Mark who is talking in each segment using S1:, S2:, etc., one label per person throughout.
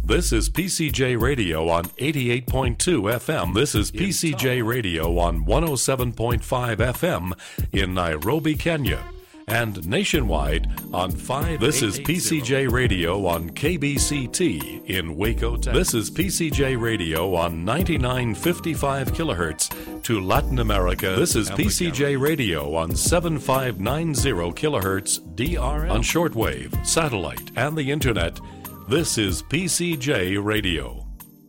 S1: This is PCJ Radio on 88.2 FM. This is PCJ Radio on 107.5 FM in Nairobi, Kenya. And nationwide on 5. This is PCJ Radio on KBCT in Waco, Texas. This is PCJ Radio on 9955 kilohertz to Latin America. This is PCJ Radio on 7590 kilohertz DRM on shortwave, satellite, and the internet. This is PCJ Radio.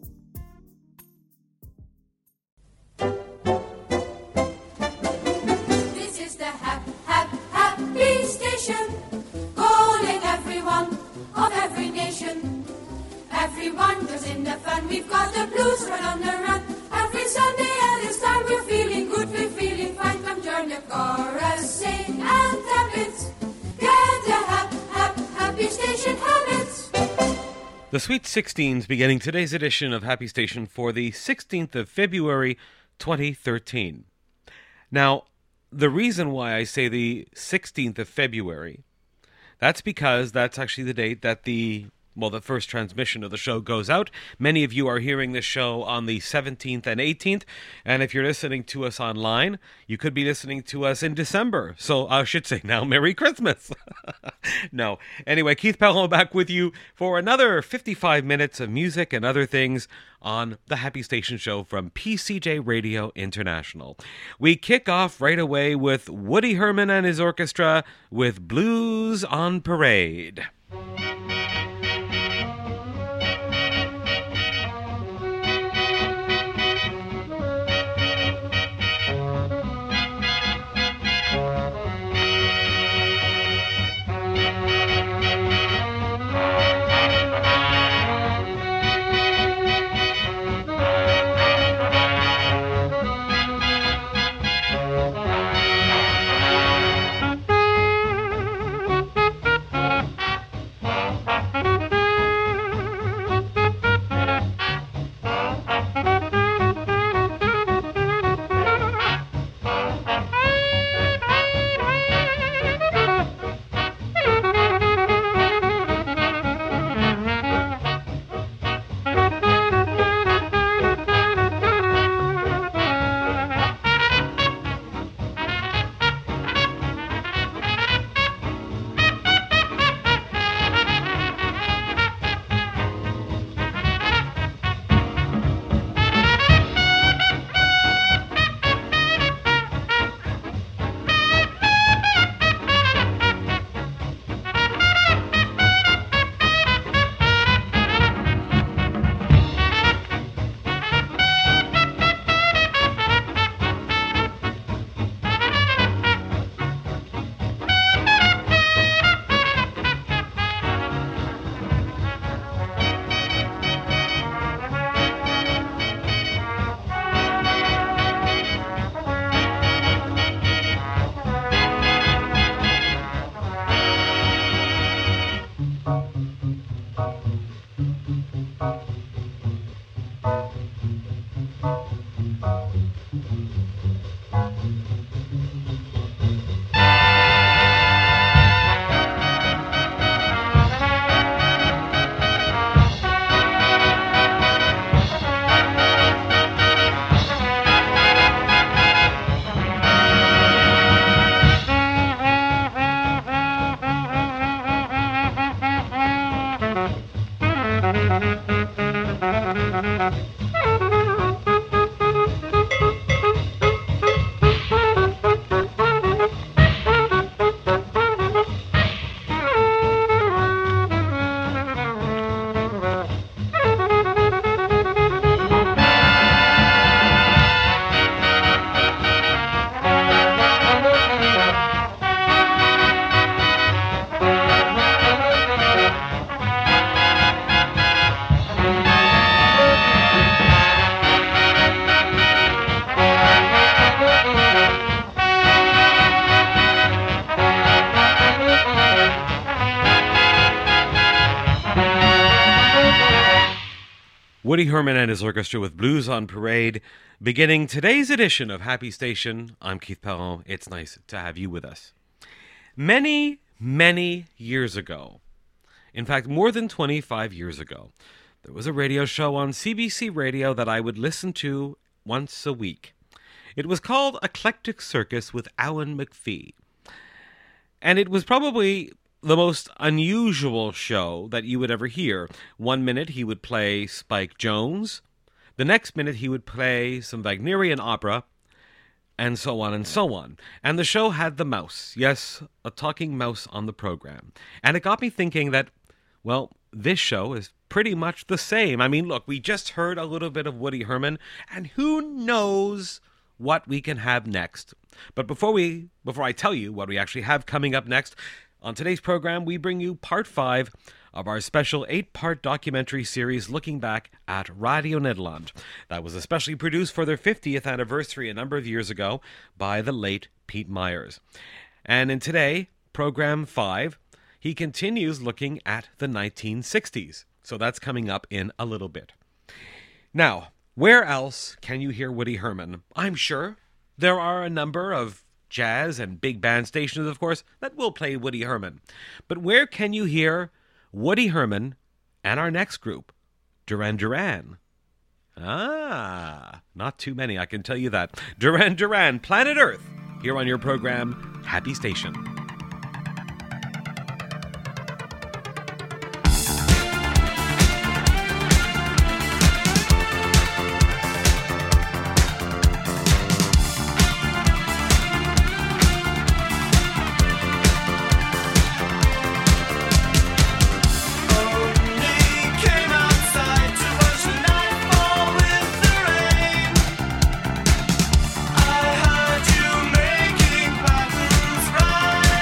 S2: Everyone goes in the fun. We've got the blues right on the run. Every Sunday at this time we're feeling good, we're feeling fine. Come join the chorus, sing and tap it. Get the happy station habits.
S3: The Sweet 16s beginning today's edition of Happy Station for the 16th of February 2013. Now, the reason why I say the 16th of February, that's because that's actually the date that the first transmission of the show goes out. Many of you are hearing this show on the 17th and 18th, and if you're listening to us online, you could be listening to us in December. So I should say now, Merry Christmas. No. Anyway, Keith Perron back with you for another 55 minutes of music and other things on the Happy Station Show from PCJ Radio International. We kick off right away with Woody Herman and his orchestra with Blues on Parade. Woody Herman and his orchestra with Blues on Parade, beginning today's edition of Happy Station. I'm Keith Perron. It's nice to have you with us. Many, many years ago, in fact, more than 25 years ago, there was a radio show on CBC Radio that I would listen to once a week. It was called Eclectic Circus with Alan McPhee. And it was probably the most unusual show that you would ever hear. One minute he would play Spike Jones. The next minute he would play some Wagnerian opera, and so on and so on. And the show had the mouse. Yes, a talking mouse on the program. And it got me thinking that, well, this show is pretty much the same. I mean, look, we just heard a little bit of Woody Herman, and who knows what we can have next. But before I tell you what we actually have coming up next, on today's program, we bring you part 5 of our special 8-part documentary series looking back at Radio Nederland. That was especially produced for their 50th anniversary a number of years ago by the late Piet Myers. And in today, program 5, he continues looking at the 1960s. So that's coming up in a little bit. Now, where else can you hear Woody Herman? I'm sure there are a number of jazz and big band stations, of course, that will play Woody Herman. But where can you hear Woody Herman and our next group, Duran Duran? Not too many, I can tell you that. Duran Duran, Planet Earth, here on your program, Happy Station.
S4: Making patterns right.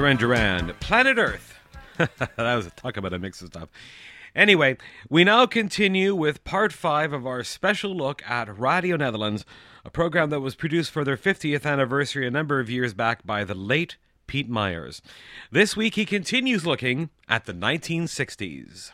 S3: Duran Duran, Planet Earth. That was a talk about a mix of stuff. Anyway, we now continue with part 5 of our special look at Radio Netherlands, a program that was produced for their 50th anniversary a number of years back by the late Pete Myers. This week he continues looking at the 1960s.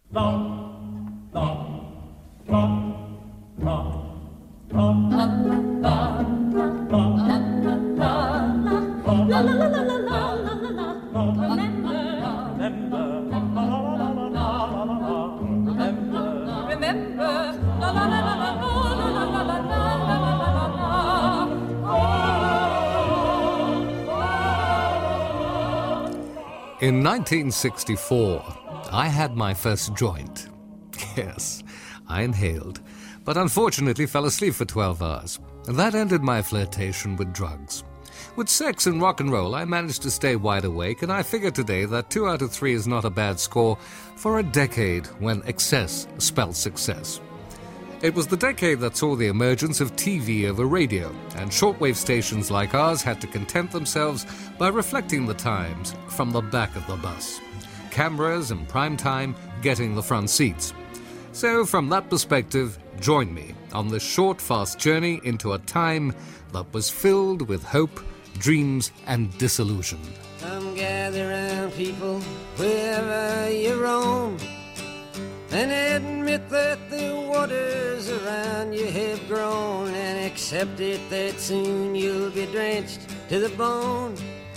S4: In 1964, I had my first joint. Yes, I inhaled, but unfortunately fell asleep for 12 hours. And that ended my flirtation with drugs. With sex and rock and roll, I managed to stay wide awake, and I figure today that 2 out of 3 is not a bad score for a decade when excess spelled success. It was the decade that saw the emergence of TV over radio, and shortwave stations like ours had to content themselves by reflecting the times from the back of the bus. Cameras and prime time getting the front seats. So from that perspective, join me on this short, fast journey into a time that was filled with hope, dreams, and disillusion.
S5: Come gather round, people, wherever you roam, and admit that the waters around you have grown, and accept it that soon you'll be drenched to the bone.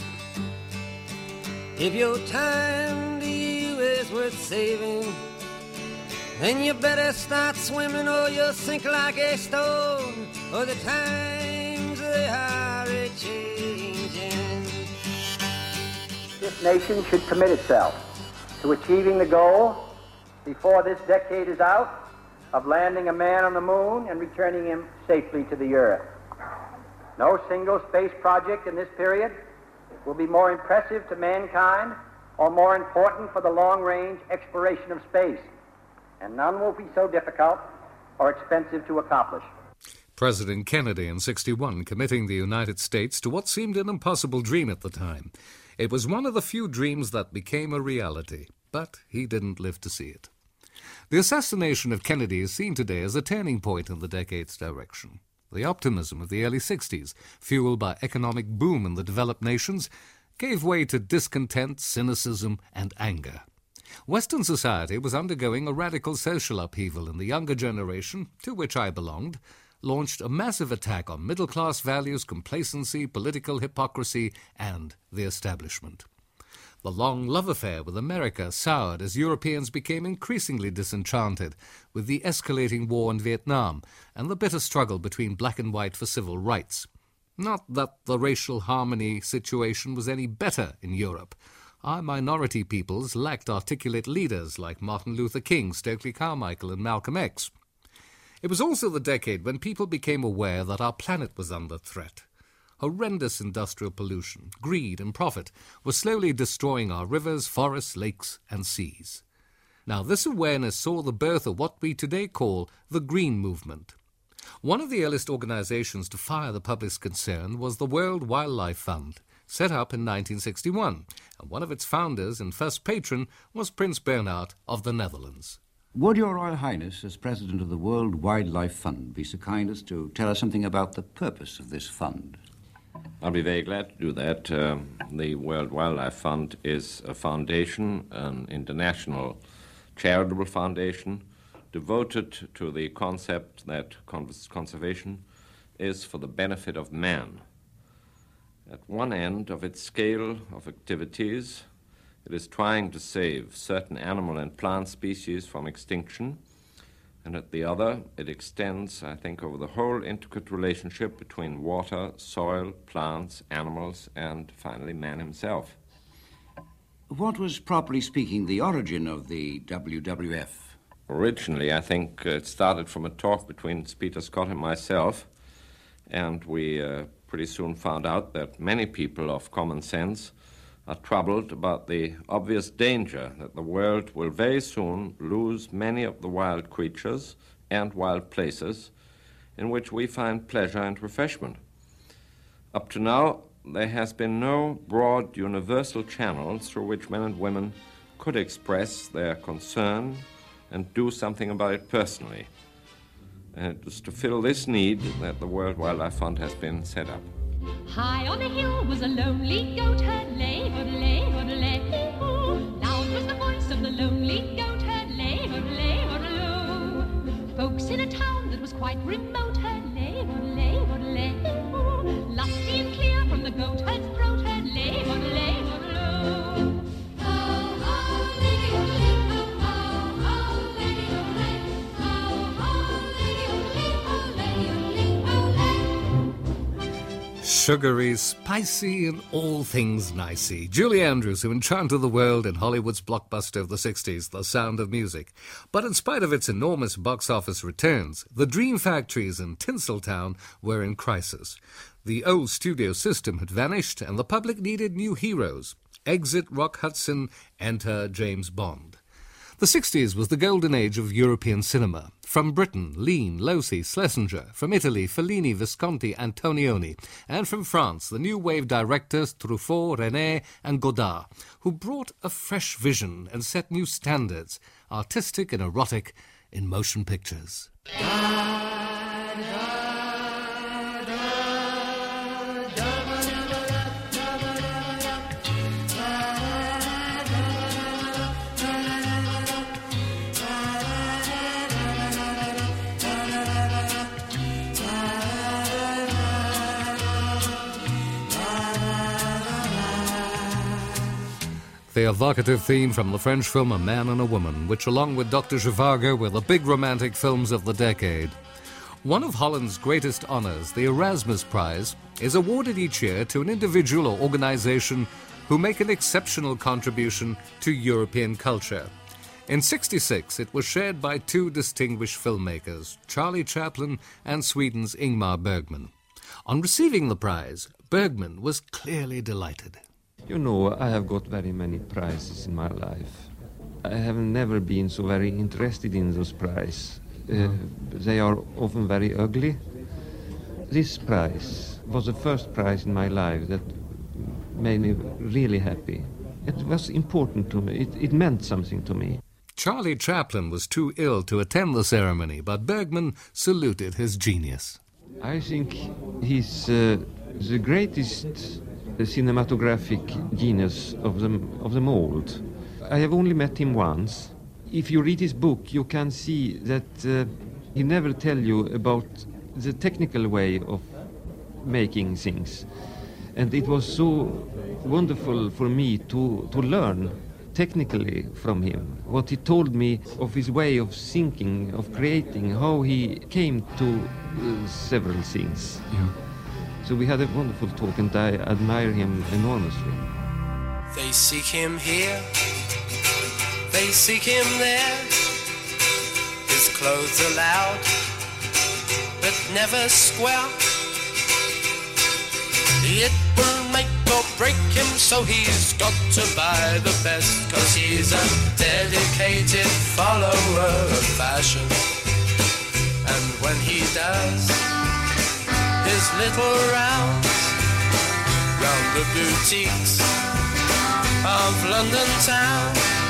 S5: If your time to you is worth saving, then you better start swimming or you'll sink like a stone, or the times they are a-changing.
S6: This nation should commit itself to achieving the goal before this decade is out of landing a man on the moon and returning him safely to the earth. No single space project in this period will be more impressive to mankind or more important for the long-range exploration of space, and none will be so difficult or expensive to accomplish.
S4: President Kennedy in '61 committing the United States to what seemed an impossible dream at the time. It was one of the few dreams that became a reality, but he didn't live to see it. The assassination of Kennedy is seen today as a turning point in the decade's direction. The optimism of the early 60s, fueled by economic boom in the developed nations, gave way to discontent, cynicism, and anger. Western society was undergoing a radical social upheaval, and the younger generation, to which I belonged, launched a massive attack on middle-class values, complacency, political hypocrisy, and the establishment. The long love affair with America soured as Europeans became increasingly disenchanted with the escalating war in Vietnam and the bitter struggle between black and white for civil rights. Not that the racial harmony situation was any better in Europe. Our minority peoples lacked articulate leaders like Martin Luther King, Stokely Carmichael, and Malcolm X. It was also the decade when people became aware that our planet was under threat. Horrendous industrial pollution, greed, and profit were slowly destroying our rivers, forests, lakes, and seas. Now, this awareness saw the birth of what we today call the Green Movement. One of the earliest organizations to fire the public's concern was the World Wildlife Fund, set up in 1961, and one of its founders and first patron was Prince Bernhard of the Netherlands.
S7: Would Your Royal Highness, as President of the World Wildlife Fund, be so kind as to tell us something about the purpose of this fund?
S8: I'll be very glad to do that. The World Wildlife Fund is a foundation, an international charitable foundation, devoted to the concept that conservation is for the benefit of man. At one end of its scale of activities, it is trying to save certain animal and plant species from extinction, and at the other, it extends, I think, over the whole intricate relationship between water, soil, plants, animals, and finally man himself.
S7: What was, properly speaking, the origin of the WWF?
S8: Originally, I think it started from a talk between Peter Scott and myself, and we pretty soon found out that many people of common sense are troubled about the obvious danger that the world will very soon lose many of the wild creatures and wild places in which we find pleasure and refreshment. Up to now, there has been no broad universal channel through which men and women could express their concern and do something about it personally. And it was to fill this need that the World Wildlife Fund has been set up.
S9: High on a hill was a lonely goat herd, lay, hoodle-lay, hoodle-lay-oo. Loud was the voice of the lonely goat herd, lay, hoodle-lay, hoodle-oo. Folks in a town that was quite remote herd, lay, hoodle-lay, hoodle-lay-oo. Lusty and clear from the goat herd's throat herd, lay, hoodle-lay, hoodle-oo.
S4: Sugary, spicy, and all things nicey. Julie Andrews, who enchanted the world in Hollywood's blockbuster of the 60s, The Sound of Music. But in spite of its enormous box office returns, the dream factories in Tinseltown were in crisis. The old studio system had vanished, and the public needed new heroes. Exit Rock Hudson, enter James Bond. The 60s was the golden age of European cinema. From Britain, Lean, Losi, Schlesinger. From Italy, Fellini, Visconti, Antonioni. And from France, the new wave directors Truffaut, René and Godard, who brought a fresh vision and set new standards, artistic and erotic, in motion pictures. The evocative theme from the French film A Man and a Woman, which along with Dr. Zhivago were the big romantic films of the decade. One of Holland's greatest honours, the Erasmus Prize, is awarded each year to an individual or organisation who make an exceptional contribution to European culture. In '66, it was shared by two distinguished filmmakers, Charlie Chaplin and Sweden's Ingmar Bergman. On receiving the prize, Bergman was clearly delighted.
S10: You know, I have got very many prizes in my life. I have never been so very interested in those prizes. They are often very ugly. This prize was the first prize in my life that made me really happy. It was important to me. It meant something to me.
S4: Charlie Chaplin was too ill to attend the ceremony, but Bergman saluted his genius.
S10: I think he's the greatest cinematographic genius of them all. I have only met him once. If you read his book, you can see that he never tell you about the technical way of making things. And it was so wonderful for me to learn technically from him. What he told me of his way of thinking, of creating, how he came to several things.
S4: Yeah.
S10: So we had a wonderful talk, and I admire him enormously.
S11: They seek him here, they seek him there. His clothes are loud, but never square. It will make or break him, so he's got to buy the best, 'cause he's a dedicated follower of fashion. And when he does his little rounds round the boutiques of London town,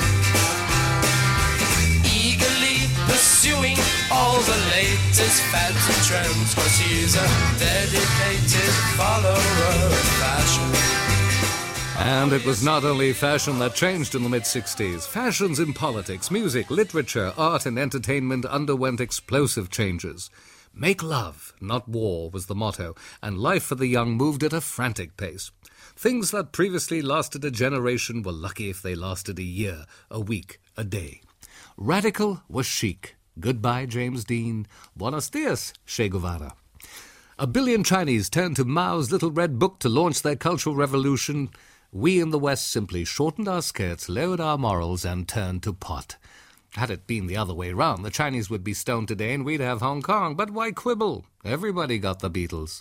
S11: eagerly pursuing all the latest fads and trends, 'cause he's a dedicated follower of fashion.
S4: And it was not only fashion that changed in the mid-60s. Fashions in politics, music, literature, art and entertainment underwent explosive changes. Make love, not war, was the motto, and life for the young moved at a frantic pace. Things that previously lasted a generation were lucky if they lasted a year, a week, a day. Radical was chic. Goodbye, James Dean. Buenos dias, Che Guevara. 1 billion Chinese turned to Mao's Little Red Book to launch their cultural revolution. We in the West simply shortened our skirts, lowered our morals, and turned to pot. Had it been the other way round, the Chinese would be stoned today and we'd have Hong Kong. But why quibble? Everybody got the Beatles.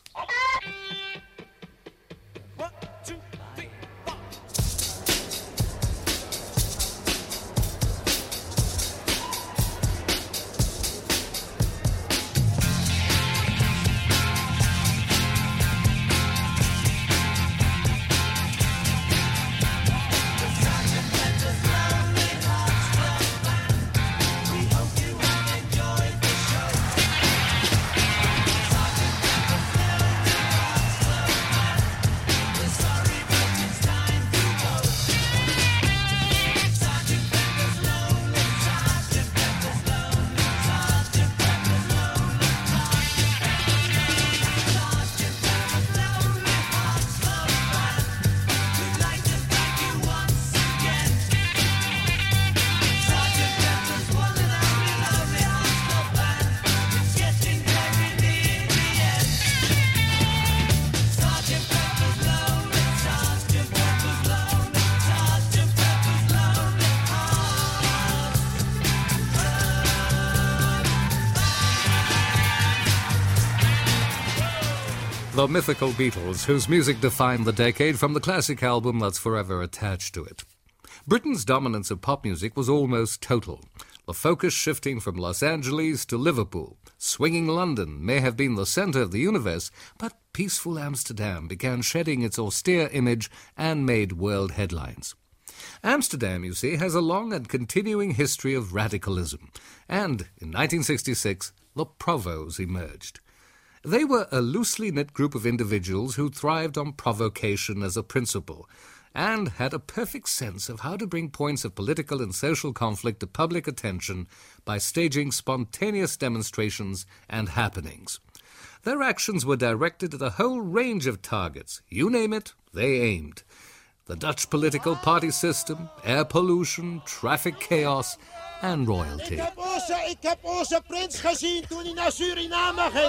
S4: The mythical Beatles, whose music defined the decade from the classic album that's forever attached to it. Britain's dominance of pop music was almost total, the focus shifting from Los Angeles to Liverpool. Swinging London may have been the centre of the universe, but peaceful Amsterdam began shedding its austere image and made world headlines. Amsterdam, you see, has a long and continuing history of radicalism, and in 1966, the Provos emerged. They were a loosely knit group of individuals who thrived on provocation as a principle, and had a perfect sense of how to bring points of political and social conflict to public attention by staging spontaneous demonstrations and happenings. Their actions were directed at a whole range of targets. You name it, they aimed. The Dutch political system, air pollution, traffic chaos and royalty.
S12: Ik heb onze prins gezien toen hij naar Suriname ging.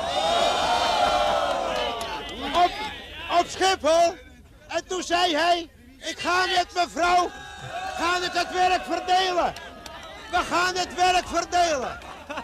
S12: Op Schiphol. En toen zei hij, ik ga met mevrouw, gaan het werk verdelen. We gaan het werk verdelen.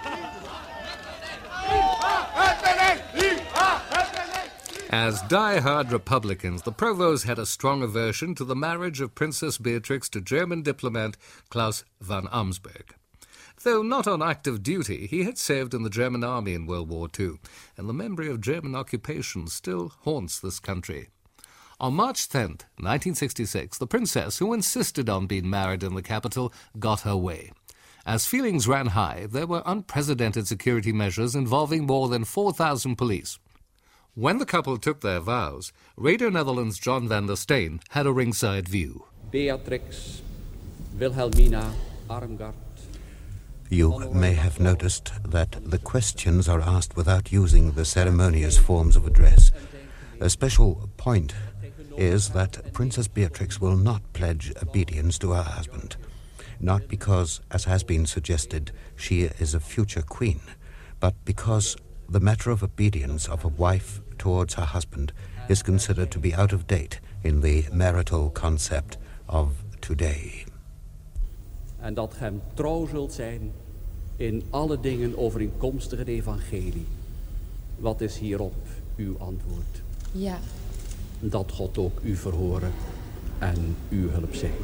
S4: As die-hard Republicans, the Provos had a strong aversion to the marriage of Princess Beatrix to German diplomat Klaus von Amsberg. Though not on active duty, he had served in the German army in World War II, and the memory of German occupation still haunts this country. On March 10th, 1966, the princess, who insisted on being married in the capital, got her way. As feelings ran high, there were unprecedented security measures involving more than 4,000 police. When the couple took their vows, Radio Netherlands' John van der Steen had a ringside view.
S13: Beatrix, Wilhelmina, Armgard.
S14: You may have noticed that the questions are asked without using the ceremonious forms of address. A special point is that Princess Beatrix will not pledge obedience to her husband. Not because, as has been suggested, she is a future queen, but because the matter of obedience of a wife towards her husband is considered to be out of date in the marital concept of today.
S13: En dat ge hem trouw zult zijn in alle dingen overeenkomstig het evangelie. Wat is hierop uw antwoord?
S15: Ja.
S13: Dat God ook u verhoren en uw hulp zijn.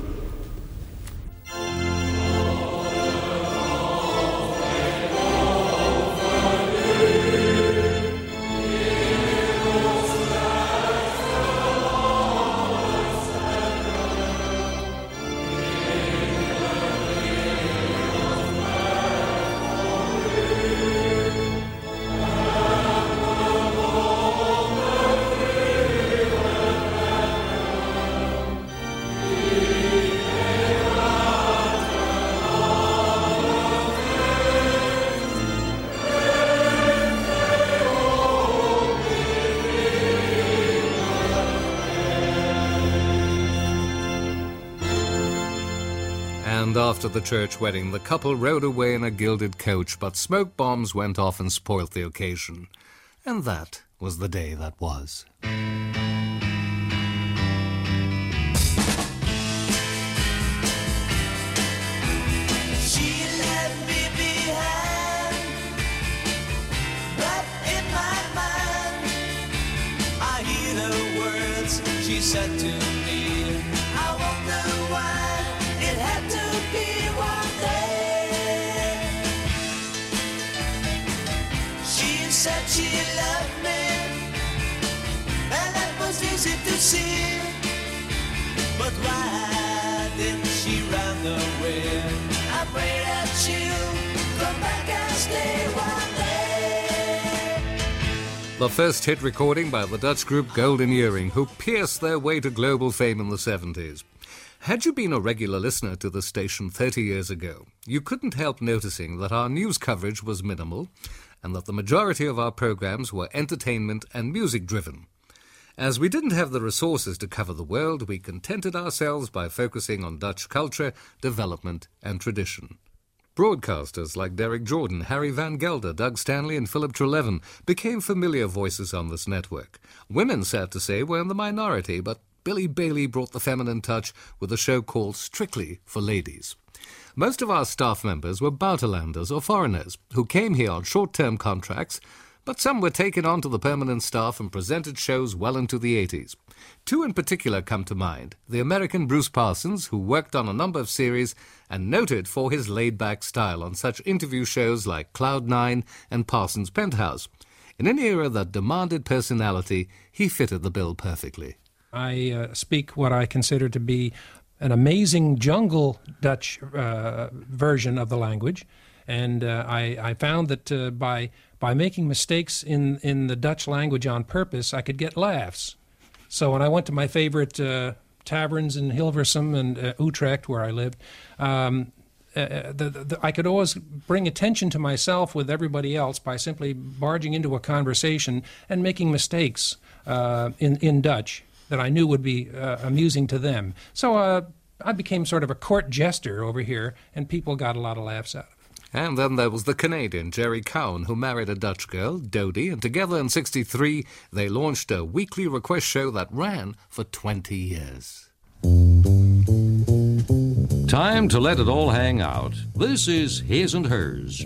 S4: And after the church wedding, the couple rode away in a gilded coach, but smoke bombs went off and spoilt the occasion. And that was the day that was.
S16: She left me behind, but in my mind I hear the words she said to me. I wonder why it had to be one day. She said she loved me, and that was easy to see. But why didn't she run away? I pray that she'll come back and stay one day.
S4: The first hit recording by the Dutch group Golden Earring, who pierced their way to global fame in the 70s. Had you been a regular listener to the station 30 years ago, you couldn't help noticing that our news coverage was minimal and that the majority of our programs were entertainment and music-driven. As we didn't have the resources to cover the world, we contented ourselves by focusing on Dutch culture, development and tradition. Broadcasters like Derek Jordan, Harry Van Gelder, Doug Stanley and Philip Trelevin became familiar voices on this network. Women, sad to say, were in the minority, but Billy Bailey brought the feminine touch with a show called Strictly for Ladies. Most of our staff members were buitenlanders or foreigners who came here on short-term contracts, but some were taken onto the permanent staff and presented shows well into the 80s. Two in particular come to mind: the American Bruce Parsons, who worked on a number of series and noted for his laid-back style on such interview shows like Cloud 9 and Parsons Penthouse. In an era that demanded personality, he fitted the bill perfectly.
S15: I speak what I consider to be an amazing jungle Dutch version of the language, and I found that by making mistakes in the Dutch language on purpose, I could get laughs. So when I went to my favorite taverns in Hilversum and Utrecht, where I lived, I could always bring attention to myself with everybody else by simply barging into a conversation and making mistakes in Dutch that I knew would be amusing to them. So I became sort of a court jester over here, and people got a lot of laughs out of it.
S4: And then there was the Canadian Jerry Cowan, who married a Dutch girl, Dodie, and together in '63 they launched a weekly request show that ran for 20 years.
S17: Time to let it all hang out. This is His and Hers.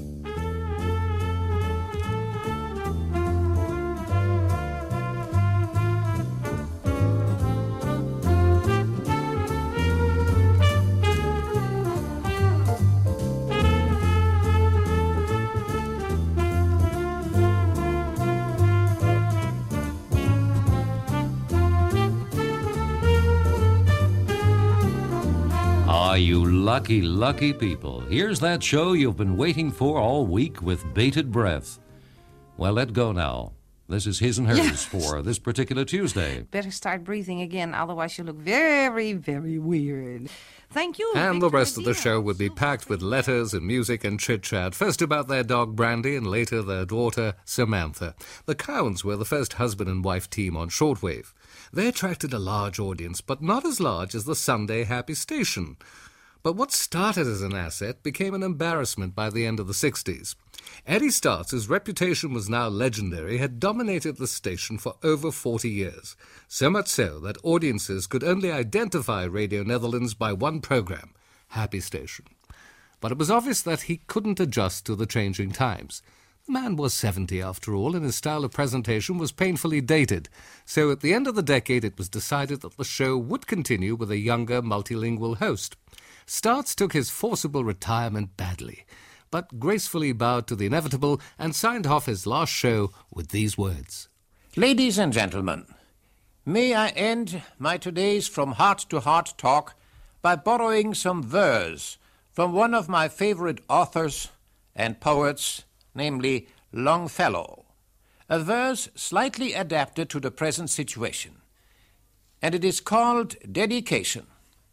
S17: Ah, you lucky, lucky people. Here's that show you've been waiting for all week with bated breath. Well, let go now. This is His and Hers for this particular Tuesday.
S18: Better start breathing again, otherwise you look very, very weird. Thank you.
S4: And
S18: Victor
S4: the rest of the
S18: Diaz.
S4: show would be packed with letters and music and chit-chat, first about their dog Brandy and later their daughter Samantha. The Cowans were the first husband and wife team on shortwave. They attracted a large audience, but not as large as the Sunday Happy Station. But what started as an asset became an embarrassment by the end of the 60s. Eddie Starts, whose reputation was now legendary, had dominated the station for over 40 years, so much so that audiences could only identify Radio Netherlands by one program, Happy Station. But it was obvious that he couldn't adjust to the changing times. The man was 70 after all, and his style of presentation was painfully dated, so at the end of the decade it was decided that the show would continue with a younger, multilingual host. Starts took his forcible retirement badly, but gracefully bowed to the inevitable and signed off his last show with these words.
S19: Ladies and gentlemen, may I end my today's From Heart to Heart talk by borrowing some verse from one of my favorite authors and poets, namely Longfellow, a verse slightly adapted to the present situation, and it is called Dedication.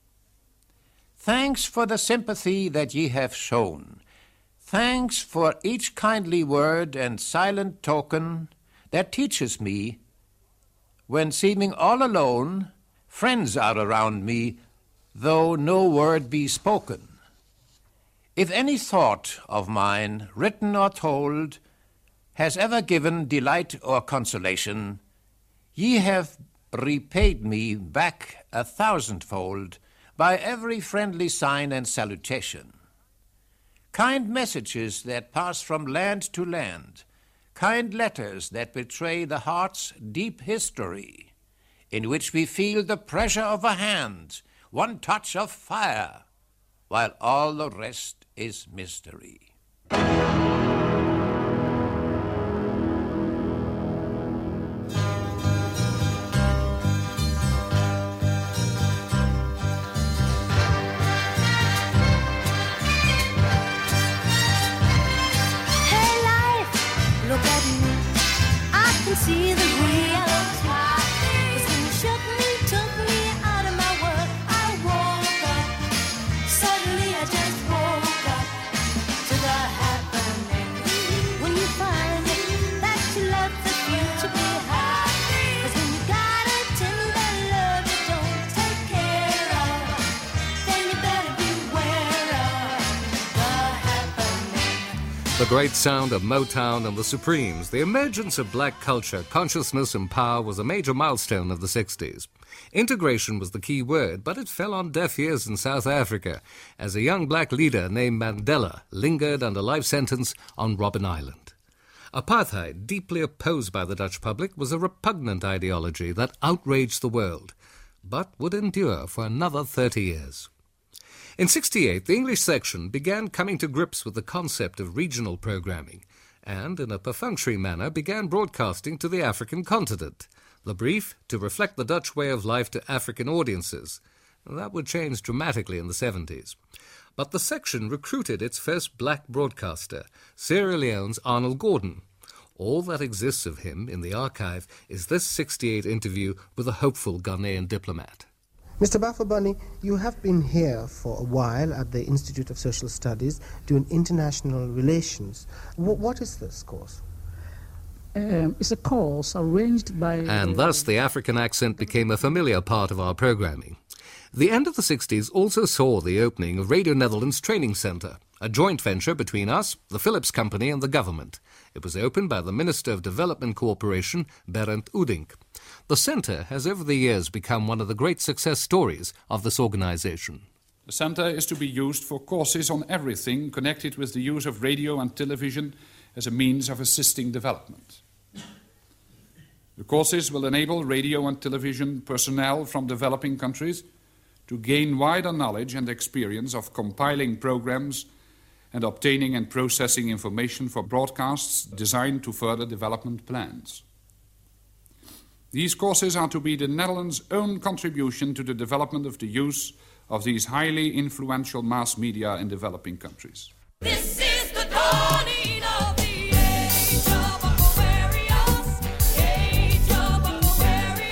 S19: Thanks for the sympathy that ye have shown. Thanks for each kindly word and silent token that teaches me, when seeming all alone, friends are around me, though no word be spoken. If any thought of mine, written or told, has ever given delight or consolation, ye have repaid me back 1,000-fold by every friendly sign and salutation. Kind messages that pass from land to land, kind letters that betray the heart's deep history, in which we feel the pressure of a hand, one touch of fire, while all the rest is mystery.
S16: See the reality. 'Cause when you shook me, took me out of my world, I woke up. Suddenly I just woke up to the happening. When you find it, that you love the future be happy. 'Cause when you got a tender love you don't take care of, then you better beware of the happening.
S4: The great sound of Motown and the Supremes, the emergence of black culture, consciousness and power was a major milestone of the 60s. Integration was the key word, but it fell on deaf ears in South Africa as a young black leader named Mandela lingered under life sentence on Robben Island. Apartheid, deeply opposed by the Dutch public, was a repugnant ideology that outraged the world, but would endure for another 30 years. In 1968, the English section began coming to grips with the concept of regional programming, and, in a perfunctory manner, began broadcasting to the African continent. The brief, to reflect the Dutch way of life to African audiences. That would change dramatically in the 70s. But the section recruited its first black broadcaster, Sierra Leone's Arnold Gordon. All that exists of him in the archive is this 1968 interview with a hopeful Ghanaian diplomat.
S20: Mr. Bafabani, you have been here for a while at the Institute of Social Studies doing international relations. What is this course?
S21: It's a course arranged by...
S4: And thus the African accent became a familiar part of our programming. The end of the 60s also saw the opening of Radio Netherlands Training Centre, a joint venture between us, the Philips Company and the government. It was opened by the Minister of Development Cooperation, Berend Oudink. The centre has over the years become one of the great success stories of this organisation.
S22: The centre is to be used for courses on everything connected with the use of radio and television as a means of assisting development. The courses will enable radio and television personnel from developing countries to gain wider knowledge and experience of compiling programs and obtaining and processing information for broadcasts designed to further development plans. These courses are to be the Netherlands' own contribution to the development of the use of these highly influential mass media in developing countries.
S16: This is the dawning of the age of Aquarius, age of Aquarius.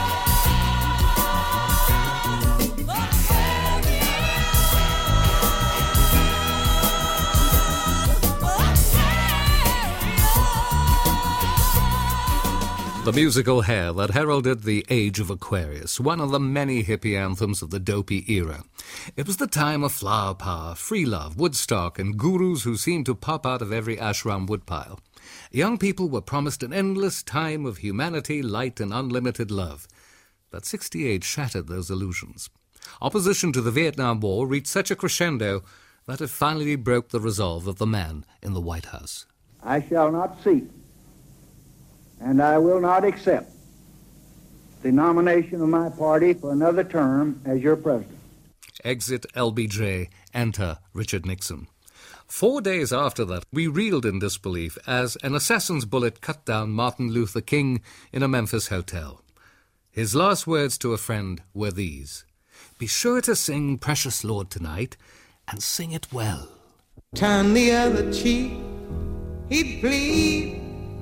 S4: The musical Hair that heralded the age of Aquarius, one of the many hippie anthems of the dopey era. It was the time of flower power, free love, Woodstock, and gurus who seemed to pop out of every ashram woodpile. Young people were promised an endless time of humanity, light, and unlimited love. But 1968 shattered those illusions. Opposition to the Vietnam War reached such a crescendo that it finally broke the resolve of the man in the White House.
S6: I shall not seek, and I will not accept the nomination of my party for another term as your president.
S4: Exit LBJ, enter Richard Nixon. 4 days after that, we reeled in disbelief as an assassin's bullet cut down Martin Luther King in a Memphis hotel. His last words to a friend were these: "Be sure to sing Precious Lord tonight, and sing it well."
S23: Turn the other cheek, he'd plead.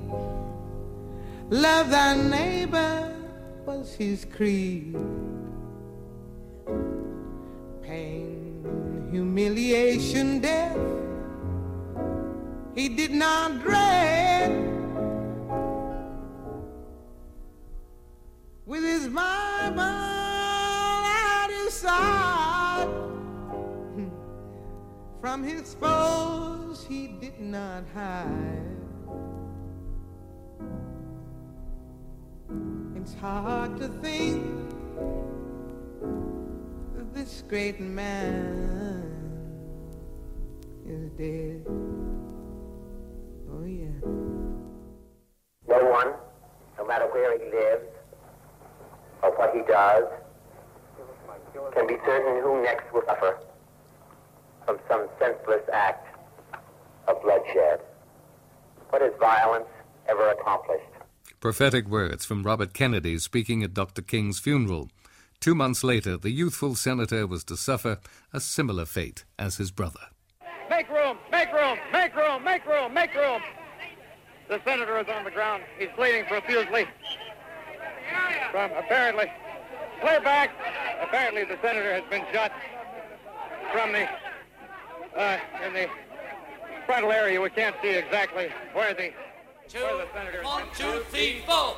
S23: Love thy neighbor was his creed. Pain, humiliation, death, he did not dread. With his Bible at his side, from his foes he did not hide. It's hard to think that this great man is dead. Oh, yeah.
S24: No one, no matter where he lives or what he does, can be certain who next will suffer from some senseless act of bloodshed. What has violence ever accomplished?
S4: Prophetic words from Robert Kennedy speaking at Dr. King's funeral. 2 months later, the youthful senator was to suffer a similar fate as his brother.
S25: Make room! Make room! Make room! Make room! Make room! The senator is on the ground. He's bleeding profusely from apparently... Clear back! Apparently the senator has been shot from the... in the frontal area. We can't see exactly where the senator is.
S16: 1, 2, 3, 4.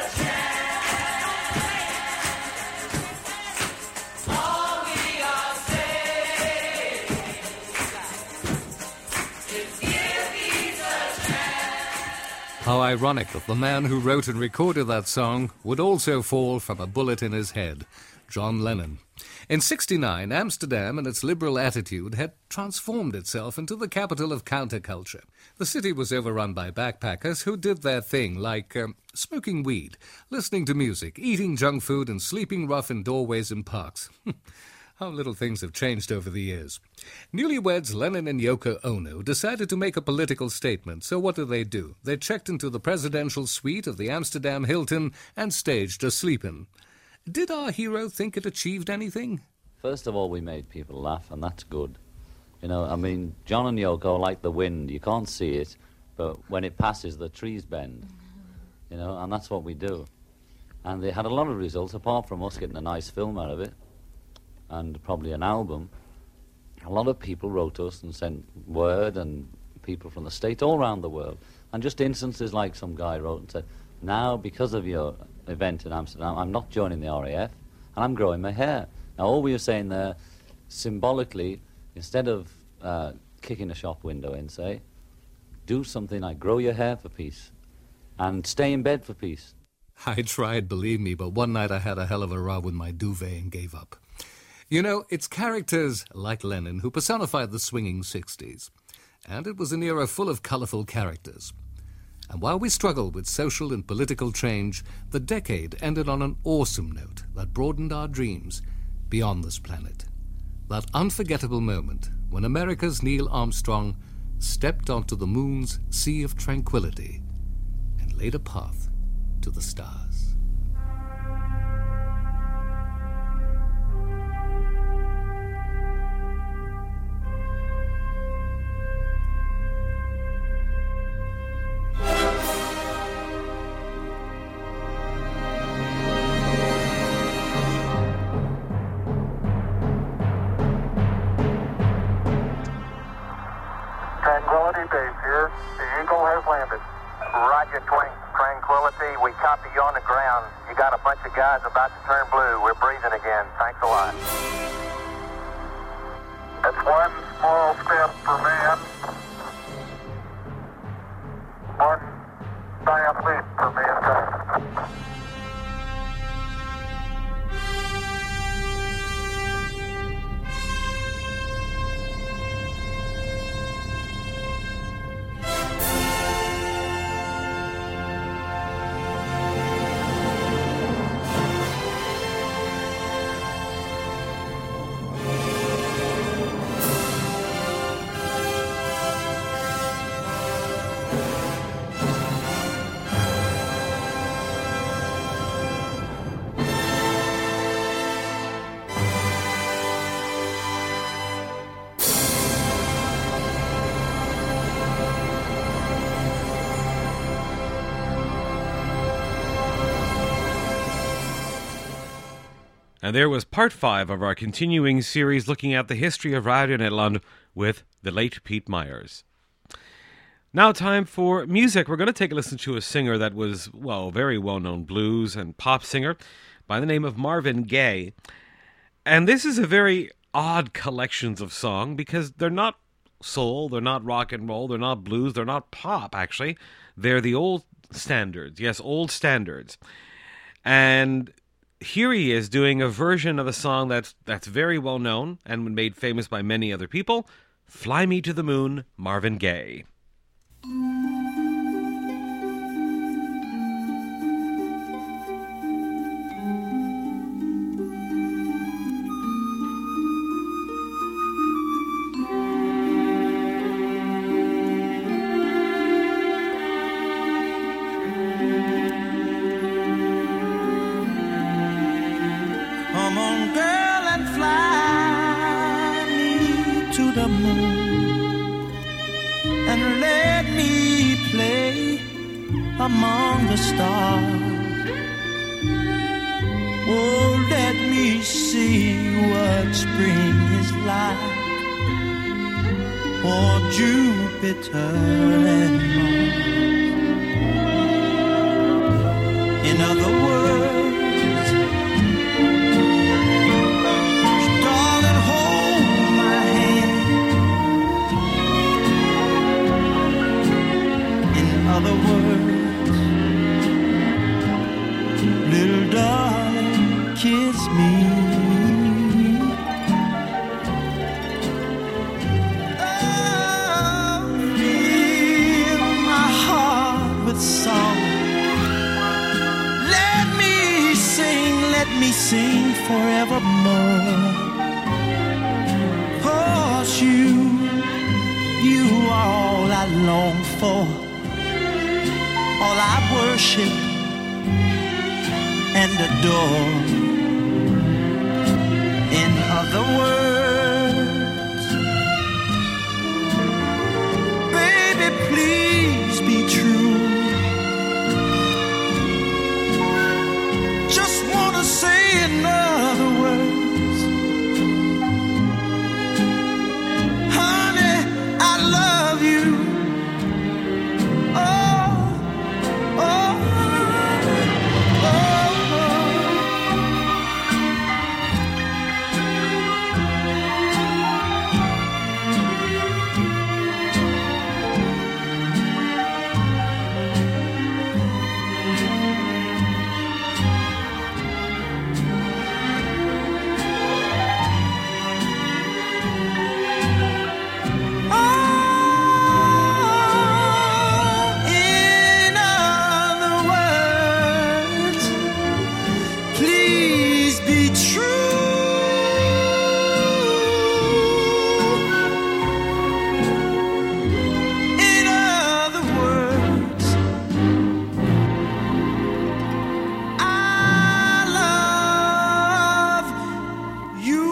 S16: All we are
S4: How ironic that the man who wrote and recorded that song would also fall from a bullet in his head, John Lennon. In '69, Amsterdam and its liberal attitude had transformed itself into the capital of counterculture. The city was overrun by backpackers who did their thing, like smoking weed, listening to music, eating junk food, and sleeping rough in doorways and parks. How little things have changed over the years. Newlyweds Lennon and Yoko Ono decided to make a political statement, so what do? They checked into the presidential suite of the Amsterdam Hilton and staged a sleep-in. Did our hero think it achieved anything?
S1: First of all, we made people laugh, and that's good. You know, I mean, John and Yoko are like the wind. You can't see it, but when it passes, the trees bend. You know, and that's what we do. And they had a lot of results, apart from us getting a nice film out of it, and probably an album. A lot of people wrote us and sent word, and people from the States all around the world. And just instances like some guy wrote and said, now, because of your event in Amsterdam, I'm not joining the RAF, and I'm growing my hair. Now, all we were saying there, symbolically, instead of kicking a shop window in, say, do something like grow your hair for peace, and stay in bed for peace.
S4: I tried, believe me, but one night I had a hell of a row with my duvet and gave up. You know, it's characters like Lennon who personified the swinging 60s. And it was an era full of colourful characters. And while we struggled with social and political change, the decade ended on an awesome note that broadened our dreams beyond this planet. That unforgettable moment when America's Neil Armstrong stepped onto the moon's sea of tranquility and laid a path to the stars.
S24: Tranquility Base here. The Eagle has landed. Roger, Tranquility. We copy you on the ground. You got a bunch of guys about to turn blue. We're breathing again. Thanks a lot. It's one small step for man, one giant leap for mankind.
S2: And there was part 5 of our continuing series looking at the history of Radio Nederland with the late Piet Myers. Now time for music. We're going to take a listen to a singer that was, well, very well-known blues and pop singer by the name of Marvin Gaye. And this is a very odd collections of song because they're not soul, they're not rock and roll, they're not blues, they're not pop, actually. They're the old standards. Yes, old standards. And here he is doing a version of a song that's very well known and made famous by many other people. Fly Me to the Moon, Marvin Gaye.
S16: Come on, girl, and fly me to the moon, and let me play among the stars. Oh, let me see what spring is like for Jupiter and Mars. In other words, darling, hold my hand. In other words, kiss me. Oh, fill my heart with song. Let me sing forevermore. 'Cause you are all I long for, all I worship and adore. In other words, baby, please be true. Just wanna say in other words, honey, I love you. Oh, oh, oh, in other words, please be true. In other words, I love you.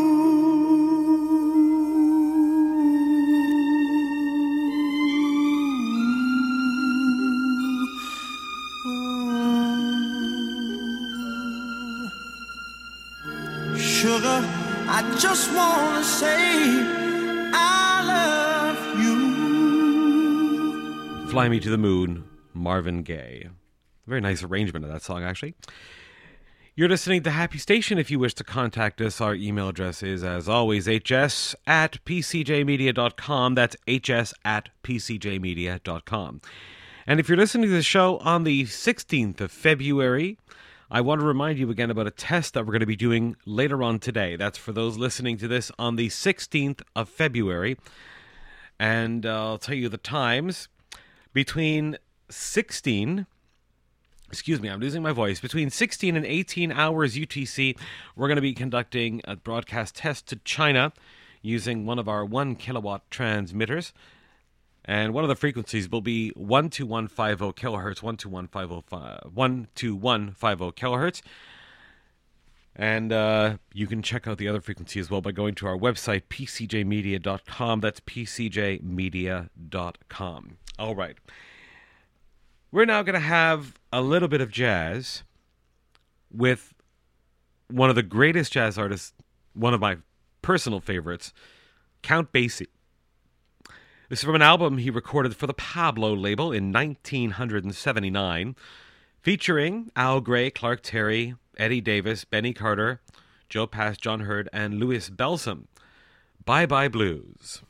S16: Sugar, I just wanna say I love you.
S2: Fly Me to the Moon, Marvin Gaye. Very nice arrangement of that song, actually. You're listening to Happy Station. If you wish to contact us, our email address is, as always, hs@pcjmedia.com. That's hs@pcjmedia.com. And if you're listening to the show on the 16th of February, I want to remind you again about a test that we're going to be doing later on today. That's for those listening to this on the 16th of February. And I'll tell you the times. Between 16... Excuse me, I'm losing my voice. Between 16 and 18 hours UTC, we're going to be conducting a broadcast test to China using one of our 1 kilowatt transmitters. And one of the frequencies will be 12150 kilohertz, 12150 kilohertz. And you can check out the other frequency as well by going to our website, pcjmedia.com. That's pcjmedia.com. All right. We're now going to have a little bit of jazz with one of the greatest jazz artists, one of my personal favorites, Count Basie. This is from an album he recorded for the Pablo label in 1979, featuring Al Gray, Clark Terry, Eddie Davis, Benny Carter, Joe Pass, John Hurd, and Louis Bellson. Bye Bye Blues.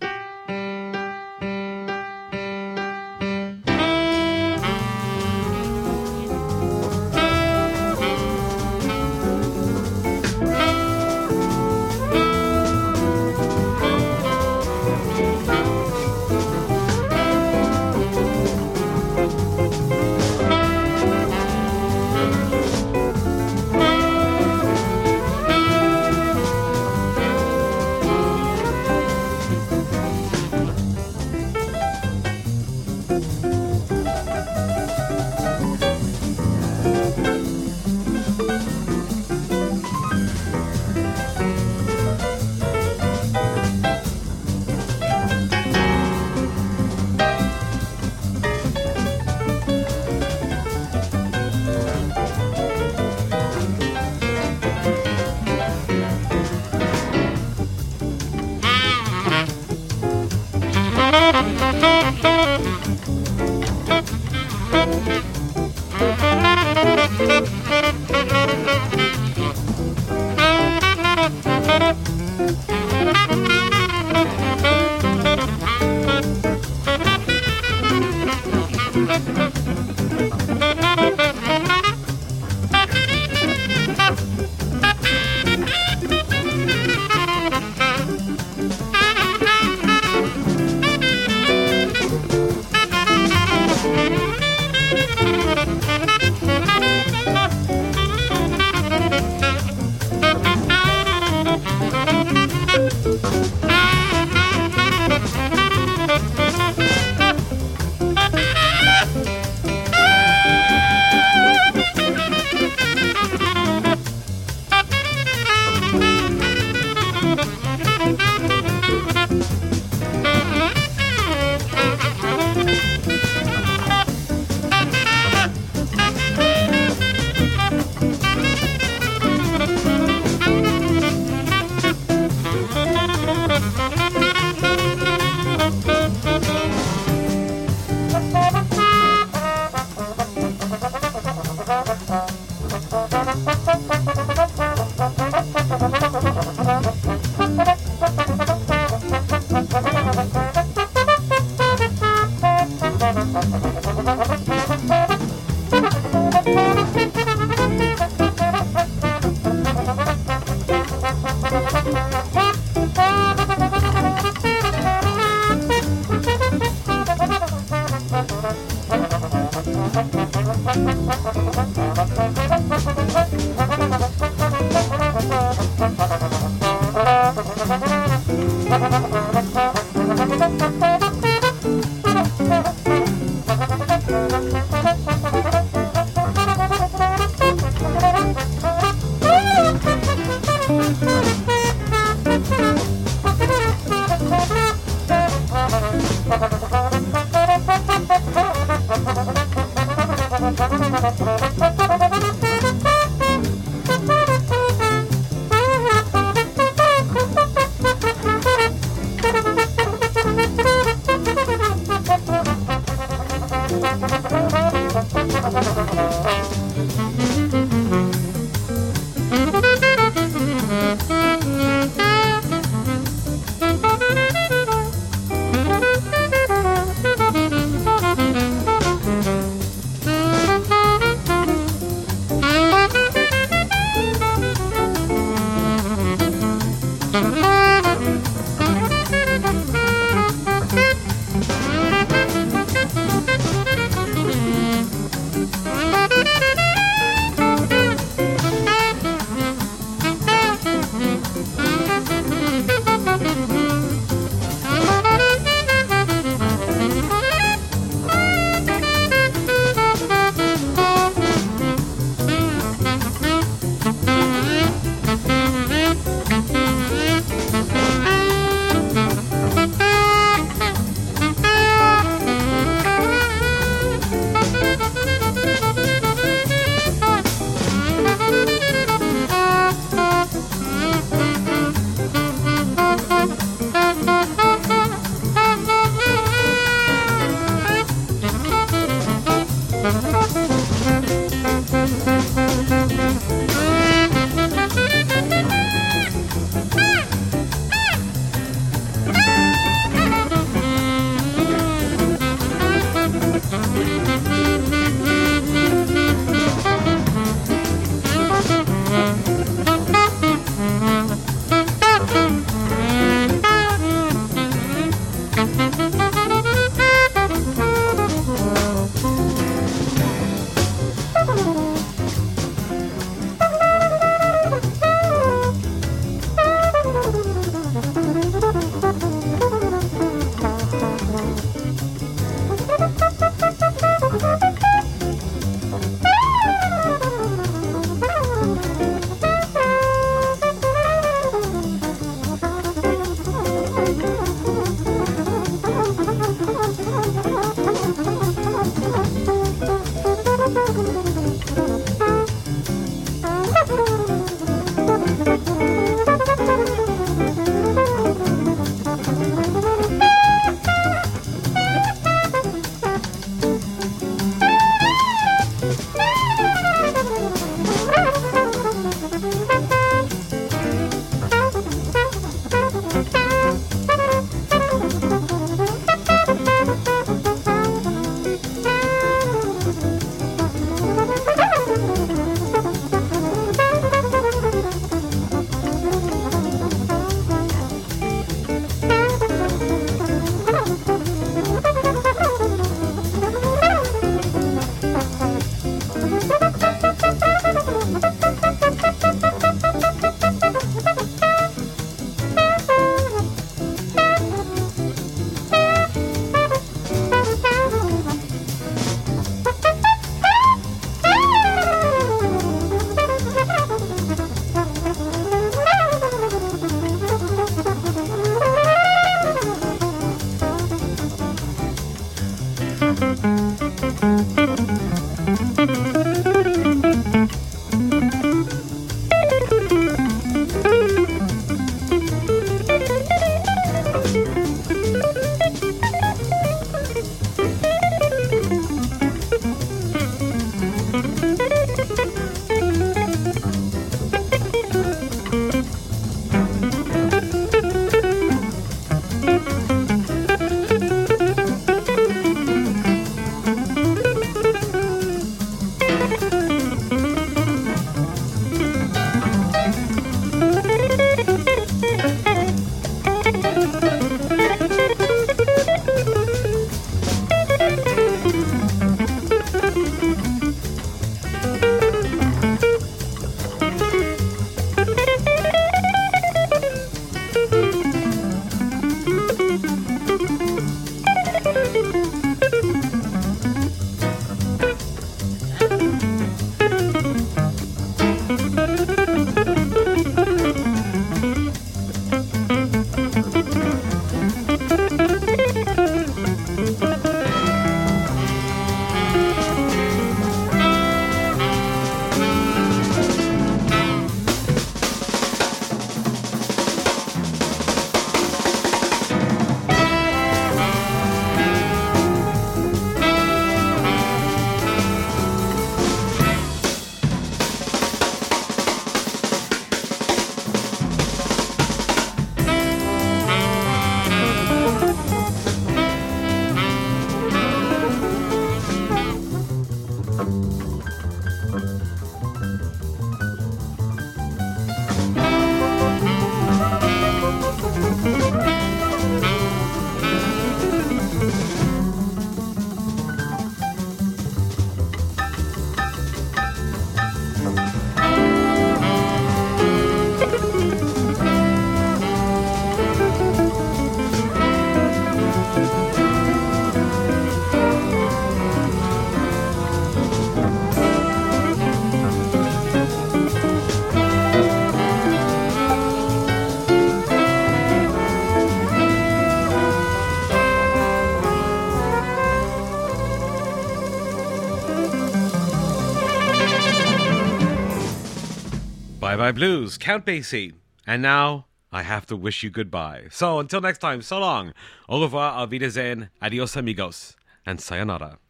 S2: Blues, Count Basie. And now I have to wish you goodbye. So until next time, so long. Au revoir, auf Wiedersehen, adios amigos, and sayonara.